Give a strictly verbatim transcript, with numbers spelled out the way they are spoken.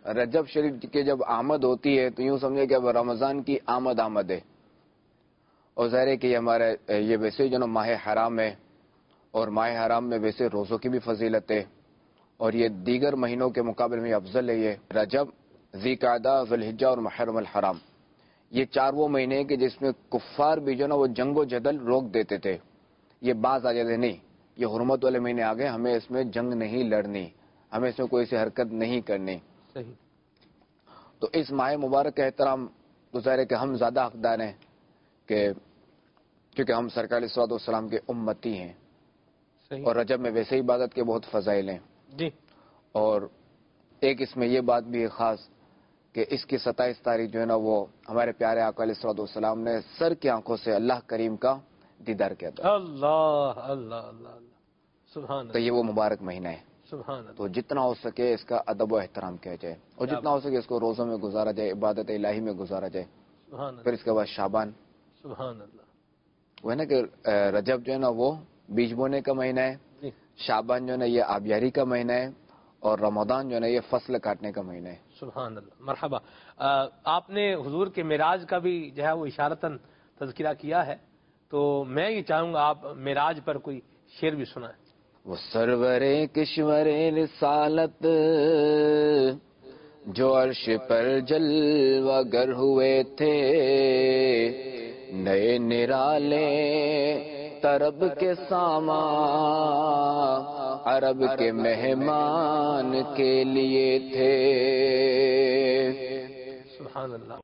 رجب شریف کی جب آمد ہوتی ہے تو یوں سمجھے کہ اب رمضان کی آمد آمد ہے، اور ظاہر ہے کہ یہ ہمارے یہ ویسے جو نا ماہ حرام ہے، اور ماہ حرام میں ویسے روزوں کی بھی فضیلت ہے، اور یہ دیگر مہینوں کے مقابلے میں افضل ہے۔ یہ رجب، ذوالقعدہ، ذوالحجہ اور محرم الحرام، یہ چار وہ مہینے ہیں کہ جس میں کفار بھی جو نا وہ جنگ و جدل روک دیتے تھے، یہ باز آ جاتے نہیں، یہ حرمت والے مہینے آ گئے، ہمیں اس میں جنگ نہیں لڑنی، ہمیں اس میں کوئی سی حرکت نہیں کرنی۔ صحیح۔ تو اس ماہ مبارک کا احترام تو ظاہر ہے کہ ہم زیادہ حقدار ہیں، کہ کیونکہ ہم سرکار علیہ الصلوۃ والسلام کے امتی ہیں، صحیح۔ اور رجب میں ویسے ہی عبادت کے بہت فضائل ہیں جی۔ اور ایک اس میں یہ بات بھی ہے خاص کہ اس کی ستائیس تاریخ جو ہے نا وہ ہمارے پیارے آقا علیہ الصلوۃ والسلام نے سر کی آنکھوں سے اللہ کریم کا دیدار کیا تھا۔ اللہ اللہ اللہ اللہ، سبحان تو یہ اللہ، وہ مبارک مہینہ ہے، سبحان اللہ۔ تو جتنا ہو سکے اس کا ادب و احترام کیا جائے، اور جتنا ہو سکے اس کو روزوں میں گزارا جائے، عبادت الہی میں گزارا جائے۔ سبحان پھر اللہ، اس کے بعد شعبان، سبحان اللہ۔ وہ ہے نا کہ رجب جو ہے نا وہ بیج بونے کا مہینہ ہے، جی، شعبان جو ہے نا یہ آبیاری کا مہینہ ہے، اور رمضان جو ہے نا یہ فصل کاٹنے کا مہینہ ہے۔ سبحان اللہ، مرحبا۔ آ، آپ نے حضور کے معراج کا بھی جو ہے وہ اشارتاً تذکرہ کیا ہے، تو میں یہ چاہوں گا آپ معراج پر کوئی شعر بھی سنائیں۔ وہ سرور کشور رسالت جو عرش پر جلوہ گر ہوئے تھے، نئے نرالے طرب کے ساما عرب کے مہمان کے لیے تھے۔ سبحان اللہ۔